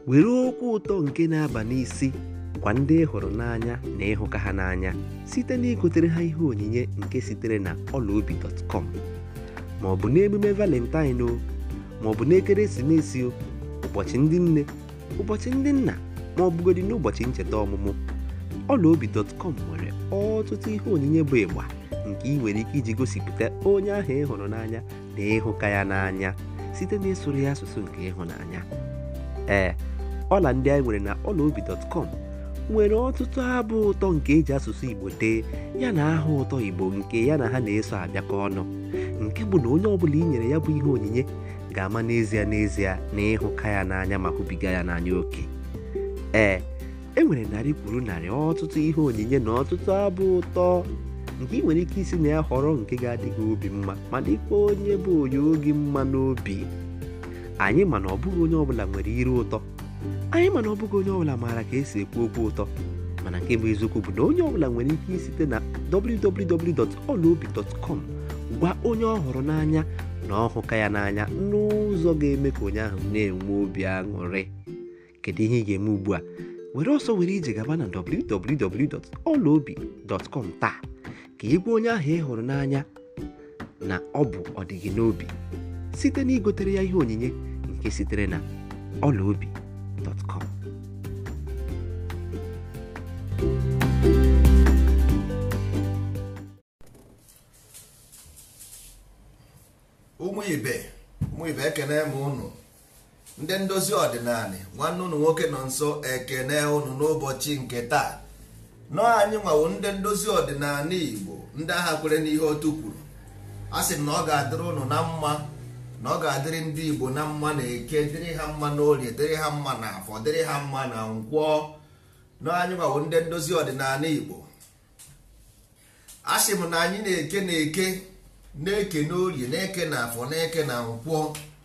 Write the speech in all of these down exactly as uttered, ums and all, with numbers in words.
were okwu ụtọ nke na-aba n'isi gwa ndị hụrụ n'anya na ịhụka ha n'anya site na igotere ha ihe onyinye nke sitere na ọlaobi dọt kọm ma ọ bụ n'emume Valentine o ma ọ bụ n'ekeresimesi o, ụbọchị ndị nne, ụbọchị ndị nna ma ọ bụgodị n'ụbọchị ncheta ọmụmụ. ọlaobi dọt kọm nwere ọtụtụ ihe onyinye bụ ịgba nke ị nwere ike iji gosipụta onye ahụ ị hụrụ n'anya na ịhụka ya n'anya site na ịsụrụ ya asụsụ nke ịhụnanya. Ee, ọla ndị anyị nwere na ọlaobi dọt kọm nwere ọtụtụ abụ ụtọ nke eji asụsụ Igbo dee ya na aha ụtọ Igbo nke ya na ha na-eso abịakọ ọnụ, nke bụ na onye ọbụla i nyere ya bụ ihe onyinye ga-ama n'ezie n'ezie na ịhụka ya n'anya ma hụbiga ya n'anya oke. Ee, e nwere narị kwuru narị ọtụtụ ihe onyinye na ọtụtụ abụ ụtọ nke ị nwere ike isi na ya họrọ nke ga-adị gị obi mma ma dịkwa onye bụ onye oge mma n'obi. Anyị ma na ọ bụghị onye ọbụla nwere ire ụtọ, anyị ma na ọ bụghị onye ọbụla maara ka esi ekwu okwu ụtọ, mana nke bụ eziokwu bụ na onye ọbụla nwere ike isite na w w w dọt ọlaobi dọt kọm gwa onye ọ hụrụ n'anya na ọhụka ya n'anya n'ụzọ ga-eme ka onye ahụ na-enwe obi aṅụrị. Kedu ihe ị ga-eme ugbu a? Were ọsọ were ije gaba na w w w dọt ọlaobi dọt kọm taa ka ị gwa onye ahụ ị hụrụ n'anya na ọ bụ ọdịgị n'obi site na igotere ya ihe onyinye nke sitere na ọlaobi dọt kọm. ụmụ ibe ụmụ ibe ekene m unu, ndị ndozi ọdịnala, nwanne unu nwoke nọ nso, ekene unu n'ụbọchị nke taa. nọ anyị nwawo ndị ndozi ọdịnala Igbo, ndị agha kwere n'ihe otu kwuru. a sị m na ọ ga-adịrị unu na mma, na ọ ga-adịrị ndị Igbo na mma na eke, dịrị ha mma na orie, dịrị ha mma na afọ, dịrị ha mma na nkwọ. nọ anyị nwawo ndị ndozi ọdịnala Igbo. a sị m na anyị na-eke na eke na-eke n'orie, na-eke na afọ, na-eke na nkwọ.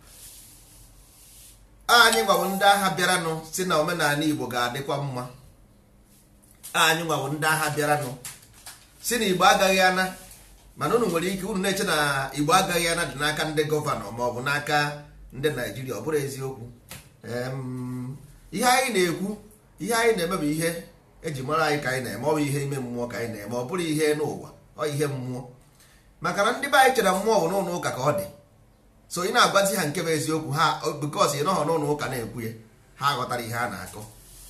anyị nwawo ndị agha bịaranụ si na omenala Igbo ga-adịkwa mma. anyị nwawo ndị agha bịaranụ si na Igbo agaghị ana, mana unu nwere ike unu na-eche na Igbo agaghị ana dị n'aka ndị gọvanọ ma ọ bụ n'aka ndị Naijiria. ọ bụrụ eziokwu. ihe anyị na-ekwu, ihe anyị na-eme bụ ihe eji mara anyị ka anyị na-eme, ọ bụ ihe ime mmụọ ka anyị na-eme, ọ bụrụ ihe n'ụwa, ọ ihe mmụọ. maka na ndị be anyị chere mmụọ bụ n'ụlọ ụka ka ọ dị, so ị na-agwazi ha nke bụ eziokwu ha, bikos ị nọghọ n'ụlọ ụka na-ekwu ya, ha ghọtara ihe a na-akọ.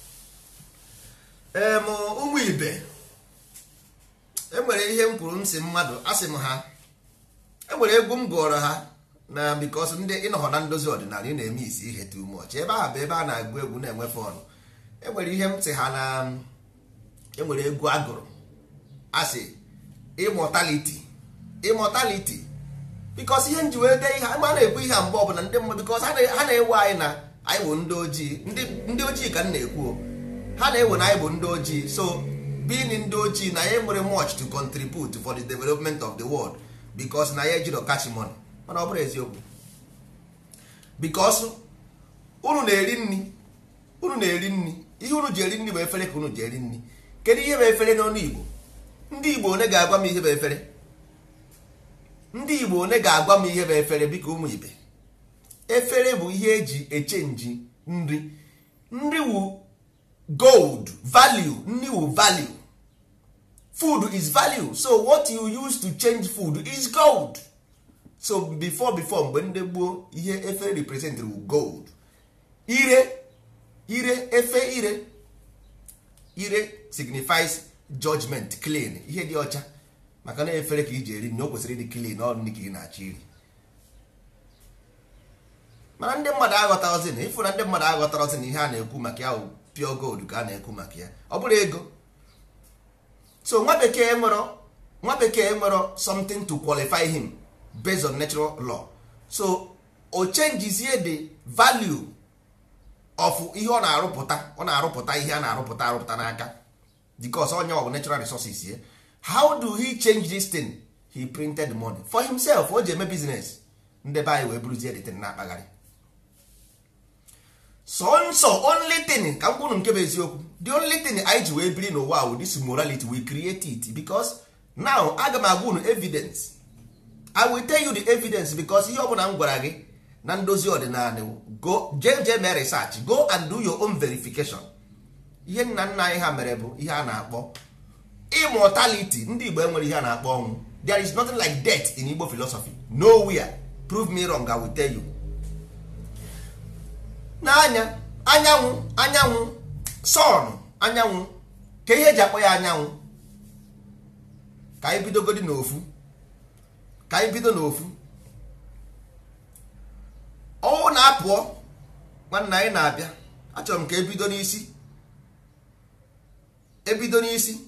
ee m ụmụ ibe, enwere ihe m kwuru m si mmadụ, asị m ha enwere egwu m gụọrọ ha na bikos ndị ịnọghọ na ndozi ọdịnala ị na-eme isi ihe too much. ebe ahụ bụ ebe a na-agụ egwu na-enwe fọnụ. enwere ihe m sị ha na enwere egwu agụrụ asị immortality immortality bikos ihe nji wee dee ihe a na-ekwu ihe a mgbe ọbụla ndị mmadụ, bikos ha na-ewe anyị na anyị bụ ndị ojii. ndị ojii ka m na-ekwu, ha na-ewe na anyị bụ ndị ojii. so being ndị ojii na ya nwere much to contribute for the development of the world, bikos na ya ejiro catch money. mana ọ bụrụ eziokwu, bikos unu na-eri nri, unu na-eri nri, ihe unu ji eri nri bụ efere ka unu ji eri nri. kedu ihe bụ efere n'ọnụ Igbo? ndị Igbo one ga-agwa m ihe bụ efere? ndị Igbo one ga-agwa m ihe bụ efere? biko ụmụ ibe, efere bụ ihe eji echenji nri. nri wu gold value, nri wu value, food is value. so what you use to change food is gold. so before before mgbe ndị gboo, ihe efere represent wu gold. ire ire efe ire ire signifies judgment, clean, ihe dị ọcha. maka na efere ka iji eri nri, o kwesịrị ịdị clean, ọ nri ka ị na-achọ iri. mana ndị mmadụ aghọtarozi na ịfụ na ndị mmadụ aghọtarozi na ihe a na-ekwu maka ya pure gold ka a na-ekwu maka ya, ọ bụrụ ego. so nwa bekee nwere nwa bekee nwere something to qualify him based on natural law. so o changezie the value of ihe ọ na-arụpụta. ọ na-arụpụta ihe a na-arụpụta arụpụta n'aka, because onye ọ bụ natural resources ye. how do he change this thing? he printed money for himself. o ji eme business. ndị be anyị wee buruzie the thing na-akpagharị. so nso only thing ka m kwuru nke bụ eziokwu, the only thing anyị ji wee biri n'ụwa with this morality, we create it. because now aga m agwa unu evidence. I will tell you the evidence, because ihe ọbụla m gwara gị na ndozi ọdịnala go jee jee mee research, go and do your own verification. Ihe nna nna anyị ha mere bụ ihe a na-akpọ immortality. Ndị Igbo enwere ihe a na-akpọ ọnwụ. There is nothing like death in Igbo philosophy. Nowhere. Prove me wrong, I will tell you. N'anya anyanwụ anyanwụ sun anyanwụ ka ihe eji akpọ ya anyanwụ. Ka anyị bidogodi n'ofu ka anyị bido n'ofu ọ na-apụọ nwanna anyị na-abịa. Achọrọ m ka ebido n'isi ebido n'isi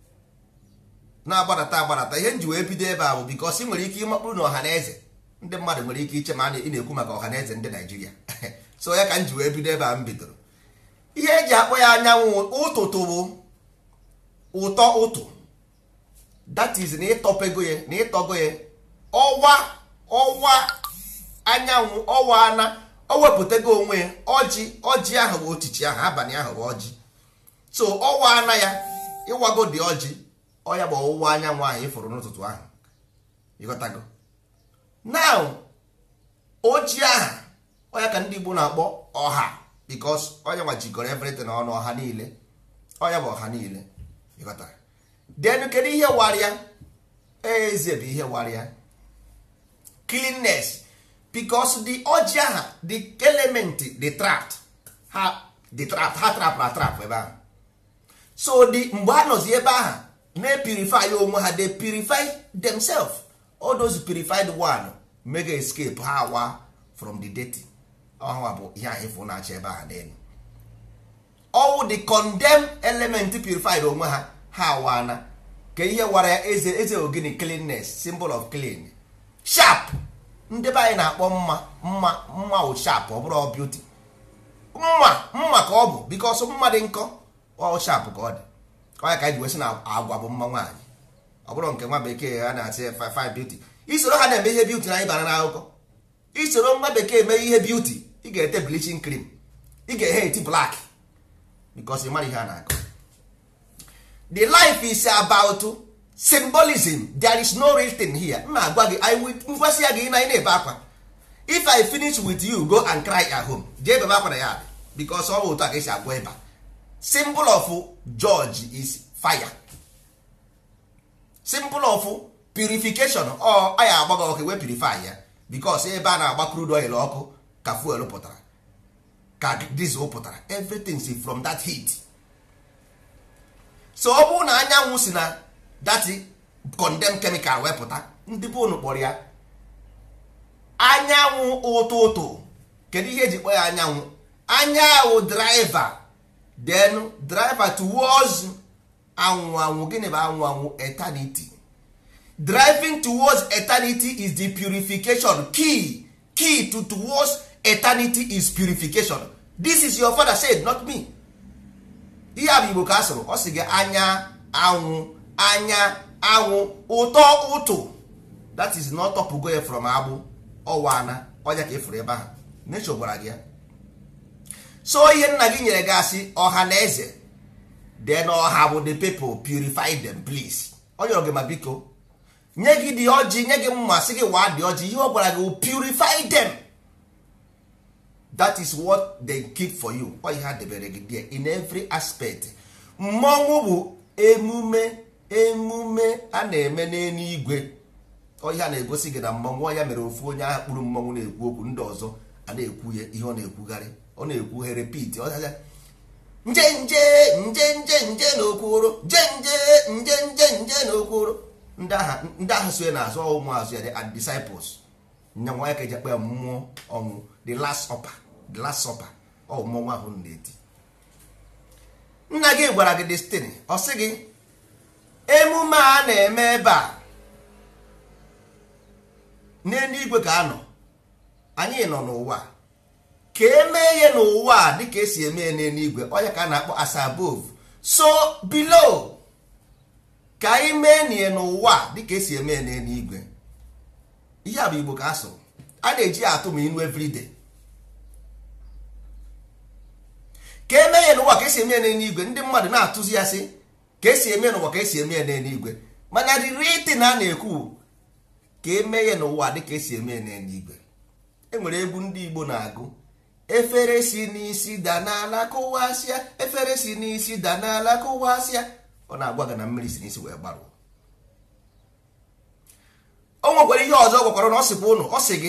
na-agbadata agbadata. Ihe nji wee bido ebe a bụ bikos ị nwere ike ịmakpụrụ na ọha na eze ndị mmadụ nwere ike iche ma ị na-ekwu maka ọha na eze ndị Naijiria. So ya ka m ji wee bido ebe a m bidoro. Ihe eji akpọ ya anyanwụ ụtụtụ bụ ụtọ ụtụ. That is na ịtọpego ya na ịtọgo ya ọwa ọwa anyanwụ ọwa ana o wepụtago onwe ya. Ọjị ọjị ahụ bụ ochichi ahụ, abalị ahụ bụ ọjị. So ọwa ana ya ịwago dị ọjị ọ ya bụ ọwụwa anyanwụ ahụ ịfụrụ n'ụtụtụ ahụ. Ịghọtago? Now ojii ahụ ọ ya ka ndị Igbo na-akpọ ọha because onye nwa jikọrọ everything ọnụ, ọha niile ọ ya bụ ọha niile. Ịghọtara? Then kedu ihe warịa? Eze bụ ihe warịa. Cleanness, because the ọjị ahụ the element the trapped ha the trapped ha trap na trap ebe ahụ. So the mgbe ha nọzi ebe ahụ na-purify onwe ha, they purify themselves. All those purified one mega escape ha wa from the dirty. Ọha bụ ihe ahụ ịfụ na-achọ ebe ahụ n'elu. All the condemned element purified onwe ha ha wana. Ka ihe wara ya eze eze ogini cleanness, symbol of clean. Sharp. Ndị be anyị na-akpọ mma mma mma o sharp, ọ bụrụ beauty. Mma mma ka ọ bụ because mma dị nkọ ọ sharp ka ọ dị. Ọ ya ka anyị wesi na agwa bụ mma nwaanyị. Ọ bụrụ nke nwa bekee a na-asị five beauty. Isoro ha na-eme ihe beauty na anyị bara n'akụkọ. Isoro nwa bekee mee ihe beauty, ị ga-ete bleaching cream, ị ga-eghe eti black because ị mara ihe a na-akọ. The life is about symbolism. There is no real thing here. Mma agwa gị I will ngwasị ya gị na ị na-ebe akwa. If I finish with you, go and cry at home. Jee ebe akwa na ya because ọ bụ otu a ka esi agwa ebe. Symbol of George is fire. Symbol of purification. Ọ anyị agbago ọkụ wee purify ya because ebe a na-agba crude oil ọkụ ka fuel pụtara, ka diesel pụtara. Everything is from that heat. So ọ bụrụ na anyanwụ si na that condemned chemical wee pụta, ndị bụ unu kpọrọ ya anyanwụ ụtụ ụtụ. Kedu ihe eji kpọ ya anyanwụ? Anyanwụ driver, then driver towards anwụ anwụ. Gịnị bụ anwụ anwụ? Eternity. Driving towards eternity is the purification. Key key to towards eternity is purification. This is your father said, not me. Ihe a bụ Igbo ka asụrụ. Ọ sị gị anya anwụ anya anwụ ụtọ ụtụ. That is not tọpụgo ya from agbụ ọwana ọnya ka ịfụrụ ebe ahụ. Nature gwara gị ya. So ihe nna gị nyere gị asị ọha na eze, then ọha bụ the people, purify them please. Ọ nyere gị ma biko nye gị dị ọjị, nye gị mma sị gị waa dị ọjị. Ihe ọ gwara gị purify them. That is what they keep for you. Ọ ihe ha debere gị there in every aspect. Mmọnwụ bụ emume emume a na-eme n'eluigwe. Ọ ihe a na-egosi gị na mmọnwụ ya mere ofu onye ahụ kpụrụ mmọnwụ na-ekwu okwu, ndị ọzọ a na-ekwu ya ihe ọ na-ekwugharị. Ọ na-ekwu he repeat. Ọ ya nje nje nje nje nje n'okworo nje nje nje nje nje n'okworo. Ndị ahụ ndị ahụ so na-azụ ụmụazụ ya the disciples. Nyanwa ya ka eji akpa ya mmụọ ọnwụ, the last supper. The last supper. Ọ mmọnwụ ahụ na-eti. Nna gị gwara gị destiny. Ọ sị gị emume a na-eme ebe a n'eluigwe ka anọ, anyị nọ n'ụwa, ka emee ya n'ụwa dịka esi eme n'eluigwe. Onye ka a na-akpọ as above so below. Ka anyị mee nie n'ụwa dịka esi eme n'eluigwe. Ihe a bụ Igbo ka asụrụ. A na-eji atụ m inu everyday. Ka eme ya n'ụwa ka esi eme n'eluigwe. Ndị mmadụ na-atụzi ya sị ka esi eme n'ụwa ka esi eme n'eluigwe. Mana the real thing a na-ekwu ka eme ya n'ụwa dịka esi eme n'eluigwe. enwere egwu ndị Igbo na-agụ efere si n'isi da n'ala kụwasịa, efere si n'isi da n'ala kụwasịa. Ọ na-agwa gị na mmiri si n'isi wee gbarụ. O nwekwara ihe ọzọ gwakwara na ọ sịkwa ụnụ, ọ sị gị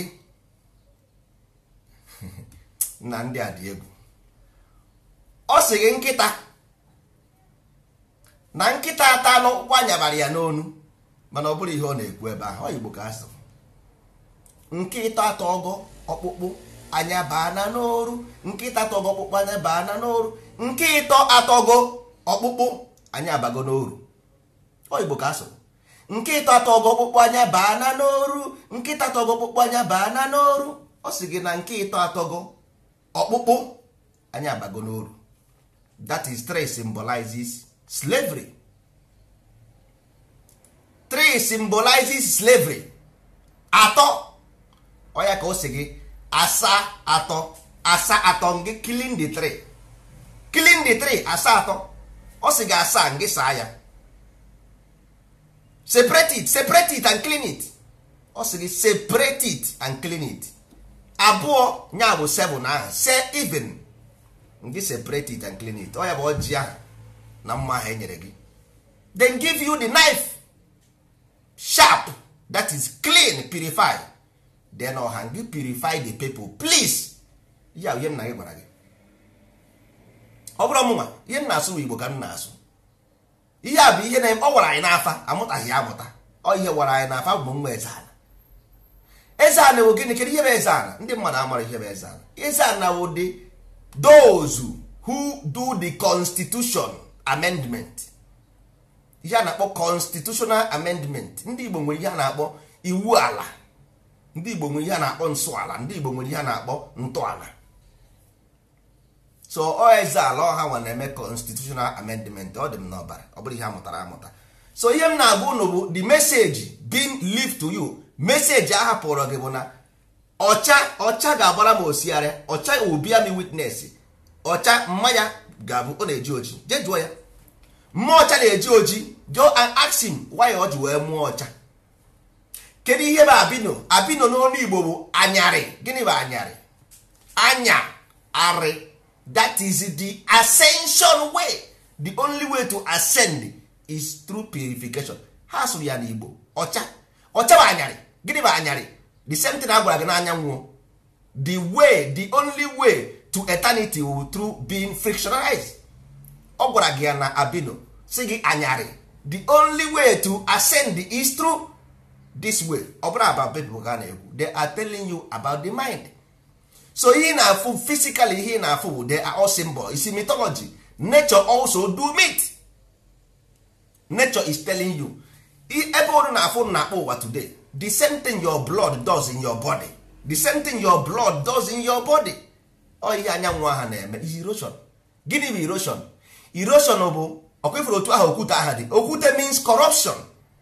na ndị a dị egwu. Ọ sị gị nkịta na nkịta ata anụ gbanyabara ya n'onu, mana ọ bụrụ ihe ọ na-ekwu ebe ahụ. Ọ Igbo ka asị nkịta atọ ọgọ ọkpụkpụ anya baa na n'oru, nkịta atọgọ ọkpụkpụ anya baa na n'oru, nkịta atọgọ ọkpụkpụ anya abago n'oru. Ọ Igbo ka asị nkịta atọgọ ọkpụkpụ anya baa na n'oru, nkịta atọgọ ọkpụkpụ anya baa na n'oru. Ọ sị gị na nkịta atọgọ ọkpụkpụ anya abago n'oru. That is three symbolizes slavery. Three symbolizes slavery. Atọ ọ ya ka o si gị asa atọ, asa atọ ngị killing the tree, killing the tree, asa atọ. Ọ sị gị asa ngị saa ya, separate it, separate it and clean it. Ọ sị gị separate it and clean it. Abụọ nya bụ seven ahụ, say even ngị separate it and clean it. Ọ ya bụ ọjị ahụ na mma ahụ enyere gị. Then give you the knife sharp, that is clean, purify. Then ọha gị purify the people, please. Ya ihe nna gị gwara gị. Ọ bụrụ ọmụnwa ihe m na-asụ Igbo ka m na-asụ. Ihe a bụ ihe na ọ gwara anyị n'afa, amụtaghị ya amụta. Ọ ihe gwara anyị n'afa bụ nwa eze ana. Eze ana bụ gịnị? Kedu ihe bụ eze ana? Ndị mmadụ amara ihe bụ eze ana. Eze ana bụ the those who do the constitution amendment. Ihe a na-akpọ constitutional amendment. Ndị Igbo nwere ihe a na-akpọ iwu ala, ndị Igbo nwere ihe a na-akpọ nsọala, ndị Igbo nwere ihe a na-akpọ ntọala. So ọ eze ala ọha nwa na-eme constitutional amendment. Ọ dị m n'ọbara, ọ bụrụ ihe a mụtara amụta. So ihe m na-agwa unu bụ the message being leave to you. Message a hapụrụ gị bụ na ọcha ọcha ga-agbara m osiarịa, ọcha obia mi witness. Ọcha mmanya ga-abụ ọ na-eji oji, je jụọ ya. Mmụọ ọcha na-eji oji, go and ask him why ọ ji wee mụọ ọcha. Kedu ihe bụ abino? Abino n'ọnụ Igbo bụ anyarị. Gịnị bụ anyarị? Anya arị. That is the ascension way. The only way to ascend is through purification. Ha sụrụ ya n'Igbo ọcha. Ọcha bụ anyarị. Gịnị bụ anyarị? The same thing a gwara gị n'anya nwụọ. The way, the only way to eternity will through being frictionalized. Ọ gwara gị ya na abino sị gị anyarị. The only way to ascend is through this way. Ọ bụrụ about people ka na-ekwu. They are telling you about the mind. So ihe na-afụ physically, ihe na-afụ they are all symbol. You see mythology. Nature also do meet. Nature is telling you. Ebe ọrụ na-afụ na-akpọ ụwa today. The same thing your blood does in your body. The same thing your blood does in your body. Ọ ihe anyanwụ aha na-eme is erosion. Gịnị bụ erosion? Erosion bụ ọkwefere otu ahụ okwute aha dị. Okwute means corruption.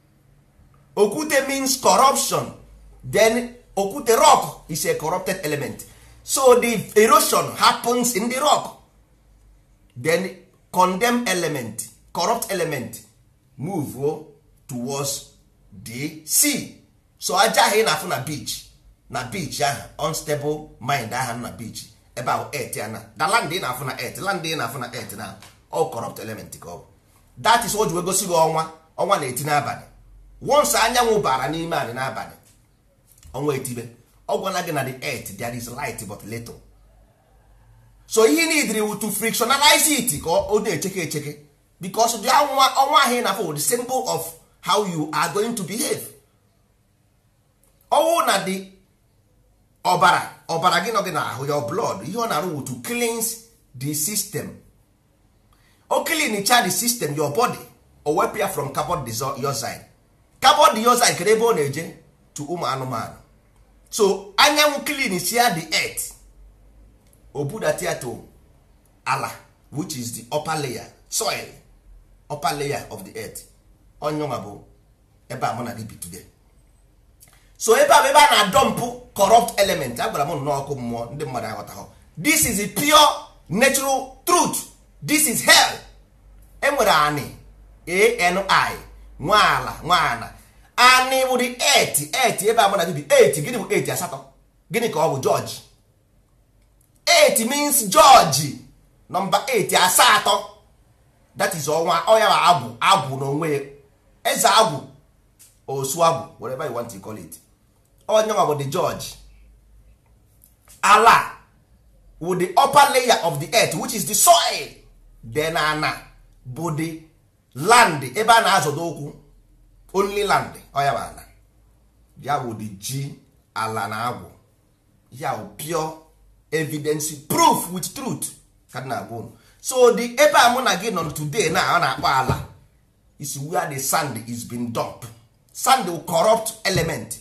Okwute means corruption. Then okwute rock is a corrupted element. So the erosion happens in the rock. Then condemned element, corrupt element move oh, towards the sea. So aja ahụ ị na-afụ na beach, na beach ahụ unstable mind ahụ na beach ebe ahụ earth ya na the land ị na-afụ na earth, land ị na-afụ na earth na all corrupt element ka ọ. That is what we gosi gị ọnwa ọnwa na-eti n'abalị. Once anyanwụ bara n'ime anyị n'abalị, ọnwa etibe, ọ gwala gị na the earth there is light but little. So he need to frictionalize it ka ọ na-echeke echeke, because the ọnwa ọnwa ahụ na-afụ the symbol of how you are going to behave. Ọwụ na the ọbara ọbara gị nọ gị n'ahụ, your blood, ihe ọ na-arụ to cleanse the system. O cleanicha the system, your body, o wepụ ya from carbon dioxide. Carbon dioxide kere ebe ọ na-eje to ụmụ anụmanụ. So anyanwụ cleanisia the earth, o budata ya to ala, which is the upper layer, soil, upper layer of the earth. Onyenwa bụ ebe a mụ na gị bi today. So ebe a ebe a na-adọmpụ corrupt element, agwara m n'ọkụ mmụọ ndị mmadụ aghọtaghọ. This is a pure natural truth. This is hell. Enwere ani, A N I, nwaala nwaana. Ani bụ the earth, earth ebe a mụ na gị bi, earth, gịnị bụ earth? Asatọ. gịnị ka ọ bụ George? eight means George. Number eight asatọ, that is ọnwa ọya bụ agwụ agwụ n'onwe eze agwụ osu agwụ whatever you want to call it. onye nwa bụ the George. Ala with the upper layer of the earth which is the soil. Then ana bụ the land ebe a na-azọdo okwu, only land ọya bụ ana. Ya bụ the G, ala na agwụ. Ya bụ pure evidence, proof with truth. So the ebe a mụ na gị nọ today na a na-akpọ ala is where the sand is being dumped. Sand will corrupt element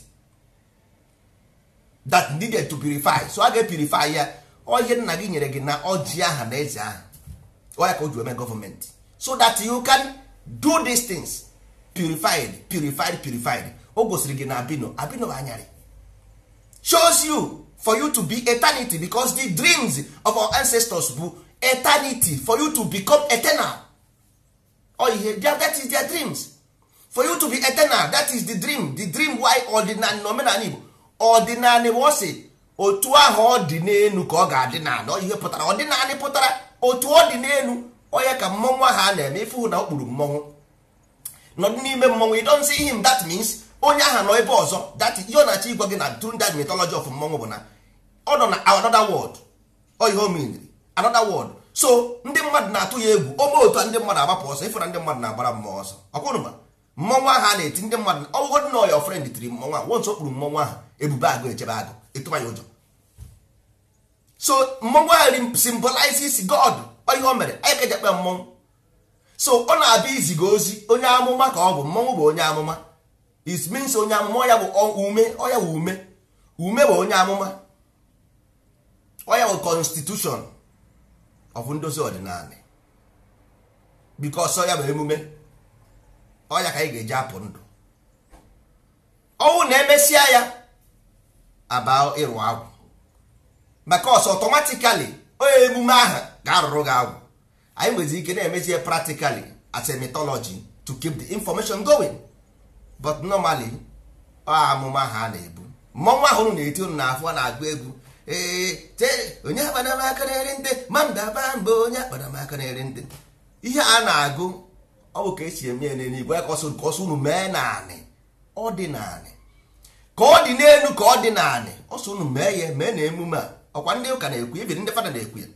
that needed to purify. So a ga-purify ya. Oye nna gị nyere gị na ọjị aha na eze aha. Oya ka o ji eme government. So that you can do these things. Purified, purified, purified. O gosiri gị na abino. Abino bụ anyarị. Shows you for you to be eternity, because the dreams of our ancestors bụ eternity, for you to become eternal. Oh, yeah, that is their dreams. For you to be eternal, that is the dream. The dream why ordinary nomenal Igbo. Ordinary was it? Otu ahụ ọ dị n'elu ka ọ ga-adị n'ala. Ihe pụtara ọdịnala pụtara otu ọ dị n'elu. Onye ka mmọnwụ ahụ a na-eme ifu na okpuru mmọnwụ. Nọdụ n'ime mmọnwụ, you don't see him, that means onye ahụ nọ ebe ọzọ. That is ihe na-achọ ịgwa gị na through that mythology of mmọnwụ bụ na ọ nọ na another world. Ọ ihe o mean another world. So ndị mmadụ na-atụ ya egwu. Ome otu a ndị mmadụ agbapụ ọsọ, ịfụ na ndị mmadụ na-agbara mmụọ ọsọ. Ọkwụnụma mmọnwụ ahụ a na-eti ndị mmadụ, ọgwụgwọ na your friend tiri mmọnwụ ahụ, once o kpuru mmọnwụ ahụ, ebube agụ echebe agụ, ịtụba ya ụjọ. So mmọnwụ ahụ symbolizes God. Ọ ihe o mere anyị ka eji akpa mmọnwụ. So ọ na-abịa iziga ozi, onye amụma ka ọ bụ. Mmọnwụ bụ onye amụma. It means onye amụma ya bụ ume, ọ ya bụ ume. Ume bụ onye amụma. Ọ ya bụ constitution of ndozi ọdịnala. Because ọ ya bụ emume. Ọ ya ka anyị ga-eji apụ ndụ. Ọnwụ na-emesịa ya about ịrụ agwụ. Because automatically onye emume ahụ ga-arụrụ gị agwụ. Anyị nwezi ike na-emezie practically as a mythology to keep the information going. But normally ọ amụma ha na-ebu. Mmọnwụ ahụ na-eti unu n'afọ na-agụ egwu. Ee, te onye akpana m aka na-eri ndị mandaba mba onye akpana m aka na-eri ndị. Ihe a na-agụ ọ bụ ka esi eme ya n'eluigwe ka ọsọ unu mee naanị. Ọ dị naanị. Ka ọ dị n'elu ka ọ dị naanị. Ọsọ unu mee ya mee na emume a. Ọkwa ndị ụka na-ekwu, ibi ndị fada na-ekwu ya.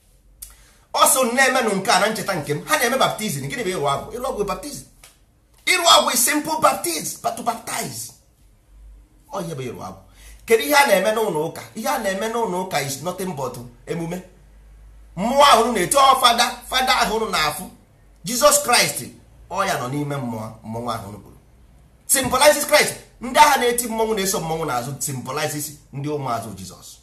Ọsọ na-emenụ nke a na ncheta nke m, ha na-eme baptizim. Gịnị bụ ịrụ agwụ? Ịrụ agwụ baptizim. Ịrụ agwụ is simple baptism, but to baptize. Ọ ihe bụ ịrụ agwụ. Kedu ihe a na-eme n'ụlọ ụka? Ihe a na-eme n'ụlọ ụka is nothing but emume. Mmụọ ahụ na-eto fada, fada ahụ na-afụ. Jesus Christ, ọ ya nọ n'ime mmụọ, mmụọ ahụ kwuru. Symbolizes Christ. Ndị agha na-eti mmọnwụ na-eso mmọnwụ n'azụ symbolizes ndị ụmụazụ Jesus.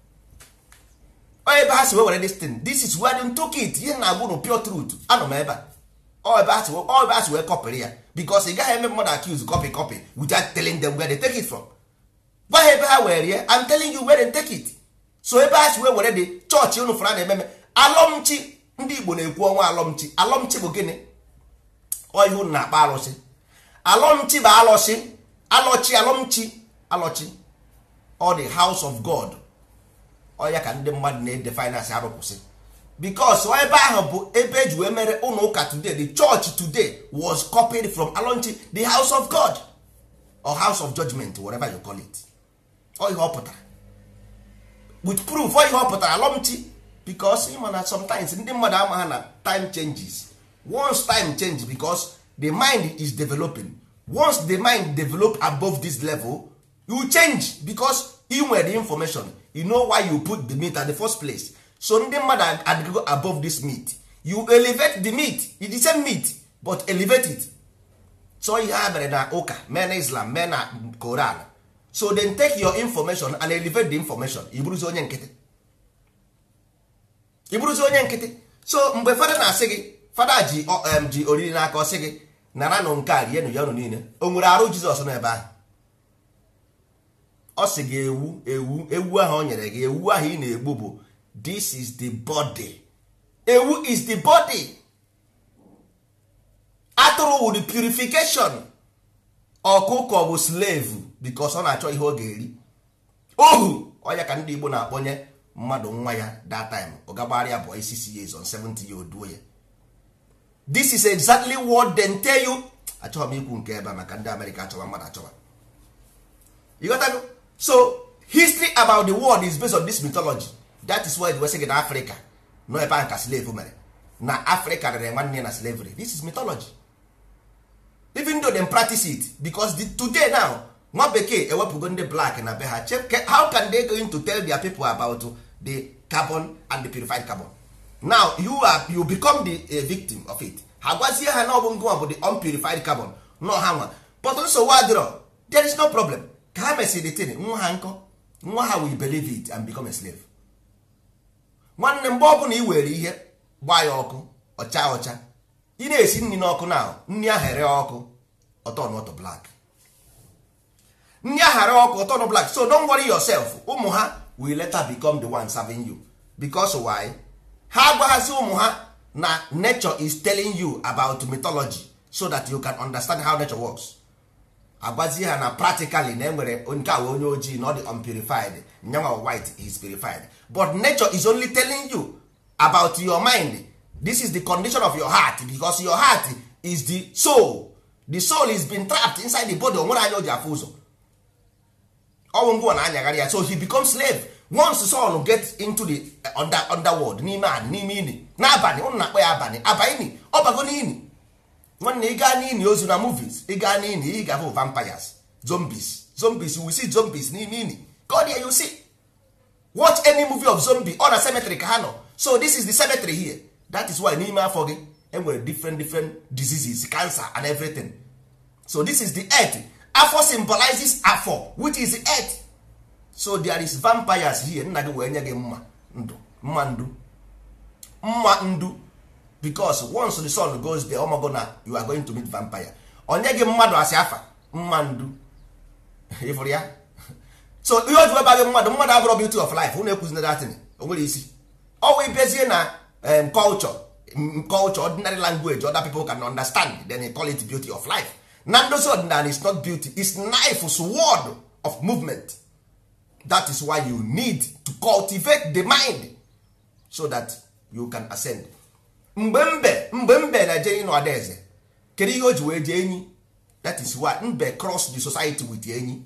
Ọ ebe ha si were this thing. This is where they took it. Ihe na-agwụ no pure truth. Anọ m ebe a. Ọ ebe ha si ọ ebe ha si wee copy ya. Because ị gaghị eme mmadụ accuse copy copy without telling them where they take it from. Gwa ha ebe ha were ya. I'm telling you where they take it. So ebe ha si wee were the church unu fara na-ememe. Alọmchi ndị Igbo na-ekwu ọnwa alọmchi. Alọmchi bụ gịnị? Ọ ihe unu na-akpa alọchi. Alọmchi bụ alọchi. Alọchi alọmchi alọchi. Or the house of God. Ọ ya ka ndị mmadụ na-edefine as arụpụsị. Because ọ ebe ahụ bụ ebe eji wee mere ụlọ ụka today. The church today was copied from Alonchi, the house of God or house of judgment, whatever you call it. Ọ ihe ọ pụtara with proof. Ọ ihe ọ pụtara Alonchi. Because ịma na sometimes ndị mmadụ ama ha na time changes. Once time change, because the mind is developing. Once the mind develop above this level, you change because you nwere the information. You know why you put the meat at the first place. So ndị mmadụ adịgo above this meat. You elevate the meat. It's the same meat but elevate it. So ihe ha mere na ụka, mee na Islam, mee na Quran. So then take your information and elevate the information. Iburuzi onye nkịtị. Iburuzi onye nkịtị. So mgbe fada na-asị gị, fada ji um, ji oriri n'aka ọ sị gị nara nụ nke a rienụ ya ọnụ niile. O nwere arụ Jizọs n'ebe ahụ. Ọ sị gị ewu ewu ewu ahụ o nyere gị, ewu ahụ ị na-egbu bụ this is the body. Ewu is the body. Atụrụ wụ the purification. Ọkụkọ bụ slave because ọ na-achọ ihe ọ ga-eri. Ohu ọya ka ndị Igbo na-akpọnye mmadụ nwa ya that time ọ gagbara boy six years on seventy year old ya. This is exactly what they tell you. Achọrọ m ikwu nke ebe maka ndị America achọwa mmadụ achọwa. You got to so history about the world is based on this mythology. That is why we say in Africa no ebe anka slave mere na Africa rere nwanne na slavery. This is mythology. Even though they practice it because the, today now nwa bekee ewepụgo ndị black na be ha. How can they going to tell their people about the carbon and the purified carbon? Now you are you become the a victim of it. Ha gwazie ha na ọ bụ ngwa bụ the unpurified carbon no ha nwa. But also wadro there is no problem. Ka ha mesịrị tin nwa ha nkọ nwa ha will believe it and become a slave. Nwanne mgbe ọ bụ na ị were ihe gbaa ya ọkụ ọcha ọcha ị na-esi nri n'ọkụ na nri ahụ ere ọkụ ọtọ n'ọtọ black. Nri ahụ ere ọkụ ọtọ n'ọtọ black. So don't worry yourself. Ụmụ ha will later become the one serving you. Because why? Ha agwaghasị ụmụ ha na nature is telling you about mythology so that you can understand how nature works. Agwazi ha na practically na enwere nke a onye ojii not the unpurified nyanwa white is purified. But nature is only telling you about your mind. This is the condition of your heart because your heart is the soul. The soul is been trapped inside the body. Onwere anya o ji afụ ụzọ. Ọwụ ngwa na anyagharị ya. So he becomes slave. Once the soul gets into the uh, under, underworld n'ime a n'ime ini n'abalị ụnụ na-akpọ ya abalị abalị ọ bago n'ini nwanne ị gaa n'ini ozu na movies ị gaa n'ini ị ga-afụ vampires zombies zombies you will see zombies n'ime ini God here you see watch any movie of zombie ọ na cemetery ka ha nọ. So this is the cemetery here. That is why n'ime afọ gị enwere different different diseases cancer and everything. So this is the earth. Afọ symbolizes afọ which is the earth. So there is vampires here. Nna gị wee nye gị mma ndụ mma ndu mma ndu because once the sun goes there omogo na you are going to meet vampire. Onye gị mmadụ asị afa mma ndu ifuru ya. So ihe oji weba gị mmadụ mmadụ abụrụ beauty of life. Unu ekwuzina datin o nwere isi ọ wee bezie na um, culture culture ordinary language other people can understand then they call it beauty of life. Na ndozi ordinary is not beauty, it's knife sword of movement. That is why you need to cultivate the mind so that you can ascend. Mgbe mbe mgbe mbe na je ino adaeze kedu ihe o ji wee je enyi. That is why mbe cross the society with enyi.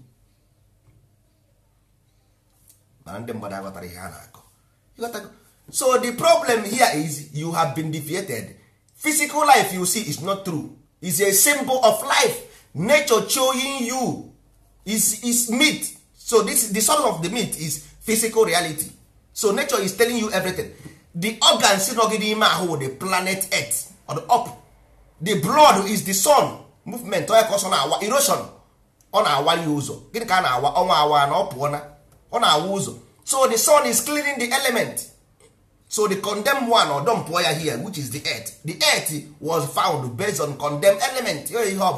Mana ndị mmadụ aghọtara ihe ha na-akọ. So the problem here is you have been defeated. Physical life you see is not true. It's a symbol of life. Nature showing you is is myth. So this the source of the myth is physical reality. So nature is telling you everything. The organs in the planet Earth or the up. The blood is the sun movement erosion on our uso. So the sun is cleaning the element. So the condemned one or dumb wire here, which is the earth. The earth was found based on condemned element.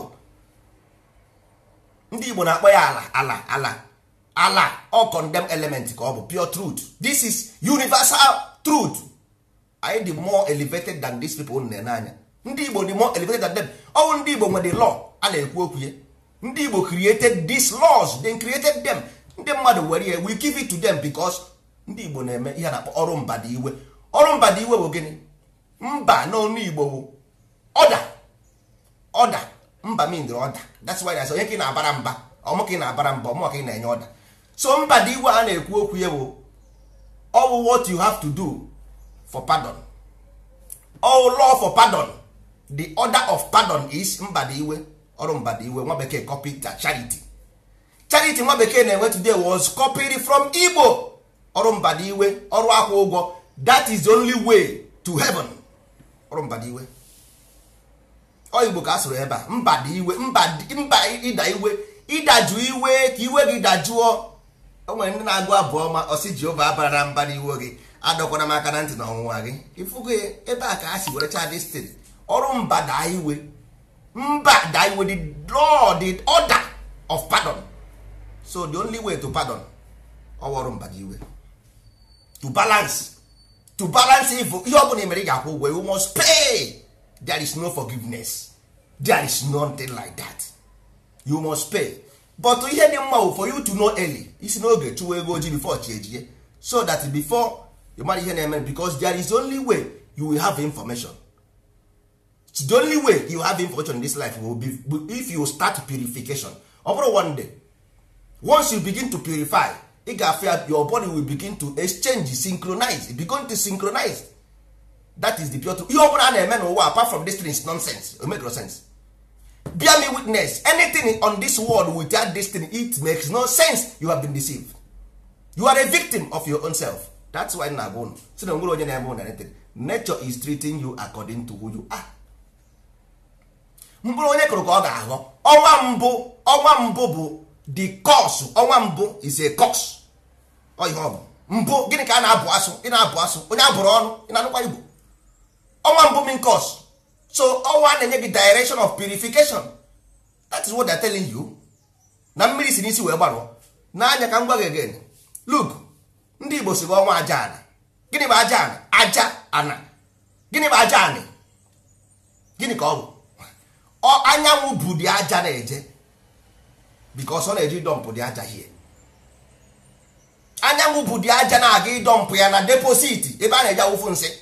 Ndị Igbo na-akpọ ya ala ala ala ala or condemned element ka ọ bụ pure truth. This is universal truth. I the more elevated than these people n'anya. Ndị Igbo the more elevated than them. All ndị Igbo nwere the law a na-ekwu okwu ya. Ndị Igbo created these laws. They created them. Ndị mmadụ were ya, we give it to them because ndị Igbo na-eme ihe na-akpọ ọrụ mbada iwe. Ọrụ mbada iwe bụ gịnị? Mba n'ọnụ Igbo bụ order. Order. Mba mean order. That's why I say onye ka ị na-abara mba, ọmụ ka ị na-abara mba, ọmụ ka ị na-enye order. So mbada iwe a na-ekwu okwu ya bụ all what you have to do for pardon. All law for pardon. The order of pardon is mbada iwe. Ọrụ mbada iwe nwa bekee copy charity. Charity nwa bekee na-enwe today was copied from Igbo. Ọrụ mbada iwe, ọrụ akwụ ụgwọ. That is the only way to heaven. Ọrụ mbada iwe. Ọ Igbo ka asụrụ ebe a. Mbada iwe, mba mba ịda iwe, ịdajụ iwe ka iwe gị dajụọ. O nwere ndị na-agụ abụọ ma ọsị Jehova abara na mbada iwe gị. Adọkwana m aka na ntị na ọnwụnwa gị. Ifugo ebe a ka ha si were cha destin. Ọrụ mbada iwe. Mbada iwe, the law, the order of pardon. So the only way to pardon ọrụ mbada iwe. To balance to balance evil. Ihe ọbụla mere ị ga-akwụ ụgwọ, you must pay. There is no forgiveness. There is nothing like that. You must pay. but ihe dị mma for you to know early isi n'oge chụwa ego ojii before chi ejie so that before you mara ihe na-eme because there is only way you will have information. It's the only way you have information in this life will be if you start purification. Over one day, once you begin to purify, your body will begin to exchange, synchronize. It begin to synchronize. That is the pure truth. You open an amen apart from this thing is nonsense. It makes no sense. Bear me witness. Anything on this world without this thing, it makes no sense. You have been deceived. You are a victim of your own self. That's why Nabon. Nature is treating you according to who you are. Mkpụrụ onye kụrụ ka ọ ga-aghọ ọnwa mbụ ọnwa mbụ bụ the cause. Ọnwa mbụ is a cause. Ọ ihe ọ bụ mbụ gịnị ka a na-abụ asụ ị na-abụ asụ onye abụrụ ọnụ ị na-anụkwa Igbo. Ọnwa mbụ mean cause. So ọnwa na-enye gị direction of purification. That is what they are telling you. Na mmiri si n'isi wee gbarụọ n'anya ka m gwa gị again. Look, ndị Igbo si ọnwa aja ana. Gịnị bụ aja ana? Aja ana. Gịnị bụ aja ana? Gịnị ka ọ bụ? Anyanwụ bụ dị aja na-eje because ọ na-eji dọmpụ dị aja hie. Anyanwụ bụ dị aja na-aga ịdọmpụ ya na deposit ebe a na-eje awụfu nsị.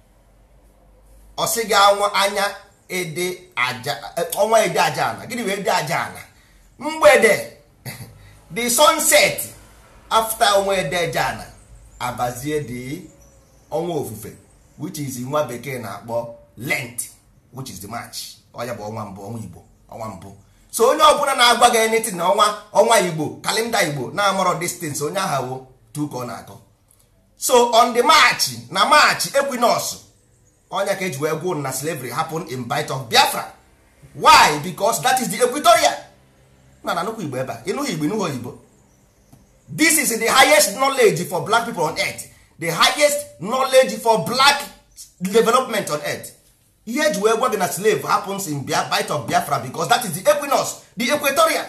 Ọ sị gị anwụ anya ede aja ọnwa ede aja ana. Gịnị wee ede aja ana? Mgbede the sunset after ọnwa ede aja ana abazie dị ọnwa ofufe which is nwa bekee na-akpọ Lent which is the March. Ọya bụ ọnwa mbụ ọnwa Igbo ọnwa mbụ. So onye ọbụla na-agwa gị anything na ọnwa ọnwa Igbo kalenda Igbo na-amọrọ distance onye aha wo tu ka ọ na-akọ. So on the March na March equinox onye ka eji wee gwụ na slavery happen in Bight of Biafra. Why? Because that is the equatorial. Na na nnukwu Igbo ebe a ịnụghị Igbo ịnụghị Igbo. This is the highest knowledge for black people on earth. The highest knowledge for black development on earth. Ihe eji wee gwa gị na slave happens in Bight of Biafra because that is the equinox, the equatorial.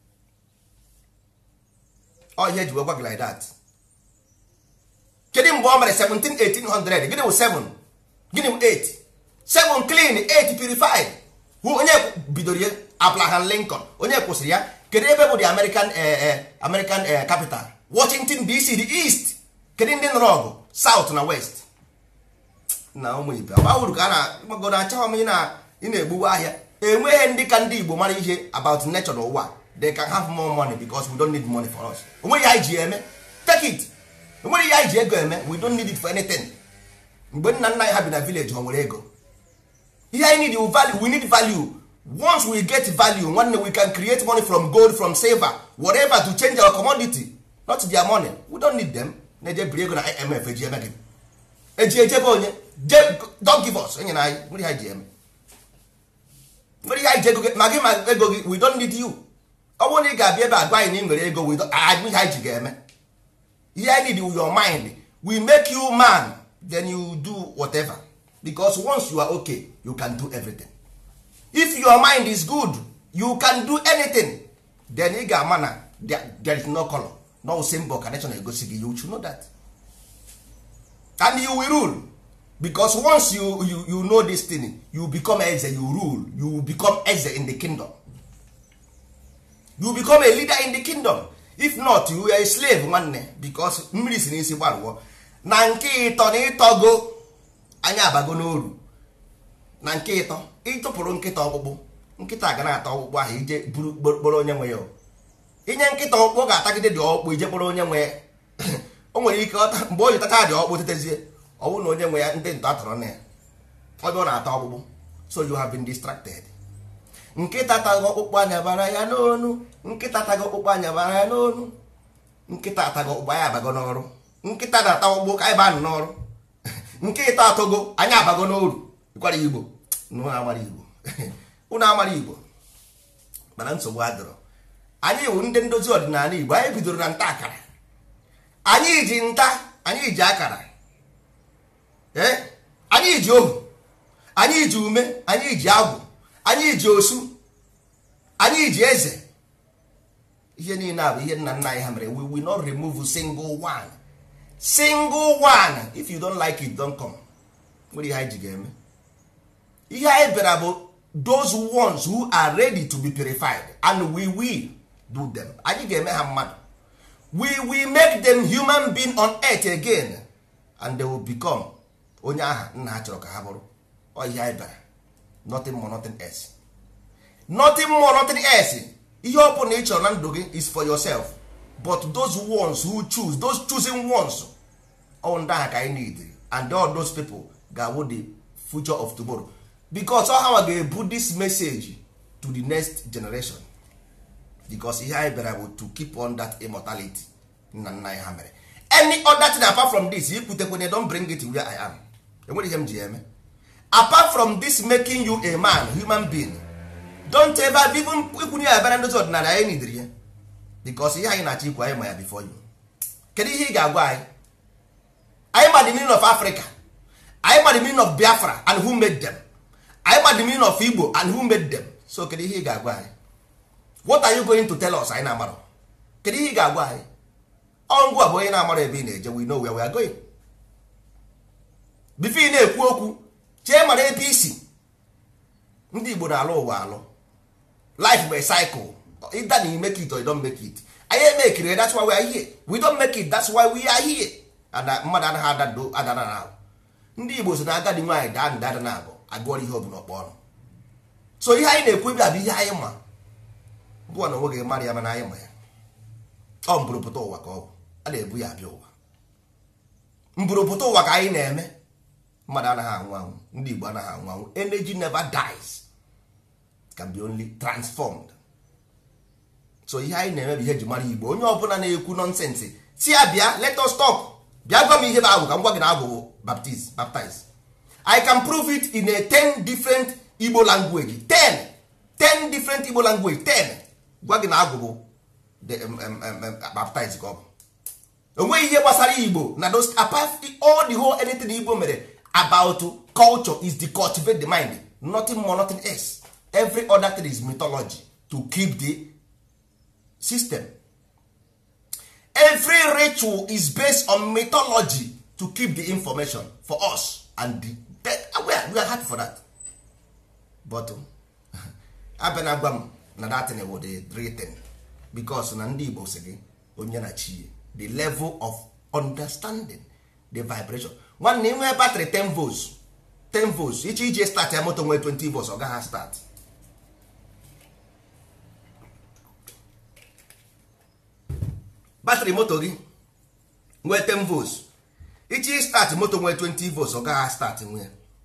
Oh, ihe eji wee gwa gị like that. Kedu mgbe o mere seventeen eighteen hundred? Gịnị bụ seven? Gịnị bụ eight? seven clean, eight purified. Who onye bidoro ya? Abraham Lincoln. Onye kwụsịrị ya? Kedu ebe bụ the American uh, uh, American uh, capital? Washington D C, the east. Kedu ndị nọrọ ọgụ? South na west. Na ụmụ Igbo agbawuru ka a na-agbagodo achọghị m ị na-egbuwa ahịa. Enweghị ndị ka ndị Igbo mara ihe about nature n'ụwa. They can have more money because we don't need money for us. Onweghị anyị ji eme. Take it. Onweghị anyị ji ego eme. We don't need it for anything. Mgbe nna nna anyị ha bi na village ọ nwere ego. Ihe anyị need value. We need value. Once we get value, one we can create money from gold, from silver, whatever to change our commodity. Not their money. We don't need them. Na-eje biri ego na I M F eji eme gị. Eji ejebe onye don't give us enye na anyị nwere ihe ji eme nwere ihe ji ego ma gị ma ego gị we don't need you. Ọ bụrụ na ị ga-abịa ebe agwa anyị na ị nwere ego we don't anyị ihe ji ga-eme ihe I need your mind. We make you man then you do whatever because once you are okay you can do everything. If your mind is good you can do anything then ị ga-ama na there is no color no symbol connection egosi gị. You should know that. And you will rule because once you, you you know this thing you become Eze, you rule, you become Eze in the kingdom, you become a leader in the kingdom. If not you are a slave nwanne because mmiri si n'isi gbarụọ na nke ịtọ na ịtọgo anya abago n'oru na nke ịtọ ịtụpụrụ nkịta ọkpụkpụ nkịta ga na-ata ọkpụkpụ ahụ ije buru kpọrọ onye nwe ya inye nkịta ọkpụkpụ ga-atagide dị ọkpụkpụ ije kpọrọ onye nwe ya. O nwere ike mgbe o jitacha dị ọkpụ tetezie ọ bụrụ na onye nwe ya ndị ntọ atọrọ na ya ọ bụrụ na-ata ọkpụkpụ. So you have been distracted. Nkịta tago ọkpụkpụ anya bara ya n'onu nkịta tago ọkpụkpụ anya bara ya n'onu nkịta tago ọkpụkpụ anya abago n'ọrụ nkịta na-ata ọkpụkpụ ka anyị baa n'ọrụ nkịta atogo anya abago n'oru. Ịkwara Igbo unu amara Igbo unu amara Igbo mana nsogbu adịrọ. Anyị wụ ndị ndozi ọdịnala Igbo anyị bidoro na nta akara. Anyị ji nta anyị ji akara eh anyị ji ohu anyị ji ume anyị ji agwụ anyị ji osu anyị ji eze. Ihe niile abụ ihe nna nna anyị ha mere. We will not remove single one single one. If you don't like it don't come. Nwere ihe anyị ji ga-eme. Ihe anyị bịara bụ those ones who are ready to be purified and we will do them. Anyị ga-eme ha mmadụ. We will make them human being on earth again and they will become onye aha nna ha chọrọ ka ha bụrụ. Ọ ihe anyị bịara. Nothing more, nothing else. Nothing more, nothing else. Ihe ọ bụla ị chọrọ na ndụ gị is for yourself. But those ones who choose, those choosing ones, all ndị ahụ ka anyị need. And all those people ga-awụ the future of tomorrow. Because ọ ha ga-ebu this message to the next generation. Because ihe anyị bịara bụ to keep on that immortality nna nna anyị ha mere. Any other thing apart from this, ikwutekwenye don't bring it where I am. Enwere ihe m ji eme. Apart from this making you a man, human being, don't ever even ikwunye ya bịara ndozi ọdịnala anyị nidiri ya. Because ihe anyị na-achọ ikwu anyị ma ya before you. Kedu ihe ị ga-agwa anyị? Anyị ma the meaning of Africa. Anyị ma the meaning of Biafra and who made them. Anyị ma the meaning of Igbo and who made them. So kedu ihe ị ga-agwa anyị? What are you going to tell us? Anyị na-amara. Kedu ihe ị ga-agwa anyị? Ọ ngwa bụ onye na-amara ebe ị na-eje, we know where we are going. Before ị na-ekwu okwu, chee mara ebe isi. Ndị Igbo na-alụ ụwa alụ. Life by cycle. Either you make it or you don't make it. I make it, that's why we are here. We don't make it, that's why we are here. And mmadụ anaghị ada do adana na. Ndị Igbo so na agadi nwaanyị daa ndada na abụ agụọrọ ihe ọbụla ọkpọ ọnụ. So ihe anyị na-ekwu ebe a bụ ihe anyị ma. Gụọ na onwe gị mara ya mana anyị ma ya. Ọ mbụrụpụta ụwa ka ọ bụ. A na-ebu ya abịa ụwa. Mbụrụpụta ụwa ka anyị na-eme. Mmadụ anaghị anwụ anwụ. Ndị Igbo anaghị anwụ anwụ. Energy never dies. It can be only transformed. So ihe anyị na-eme bụ ihe ji mara Igbo. Onye ọbụla na-ekwu nonsense si ya bịa, let us talk. Bịa gwa m ihe bụ agwụ ka m gwa gị na agwụ baptize baptize. I can prove it in a ten different Igbo language. ten ten different Igbo language. ten gwa gị na agwụ the um, um, um, baptize ka ọ bụ. Onweghị ihe gbasara Igbo na those apart all the whole anything Igbo mere about culture is to cultivate the mind. Nothing more, nothing else. Every other thing is mythology to keep the system. Every ritual is based on mythology to keep the information for us, and the, the, we, are, we are happy for that. But abenagwam na that thing was the written because na ndị Igbo sị onye na chi the level of understanding the vibration. Nwanne inwe battery ten volts ten volts iche ije start ya moto nwe twenty volts ọ gaghị start. Battery moto gị nwee ten volts ichi start moto nwee twenty volts ọ gaghị start nwee.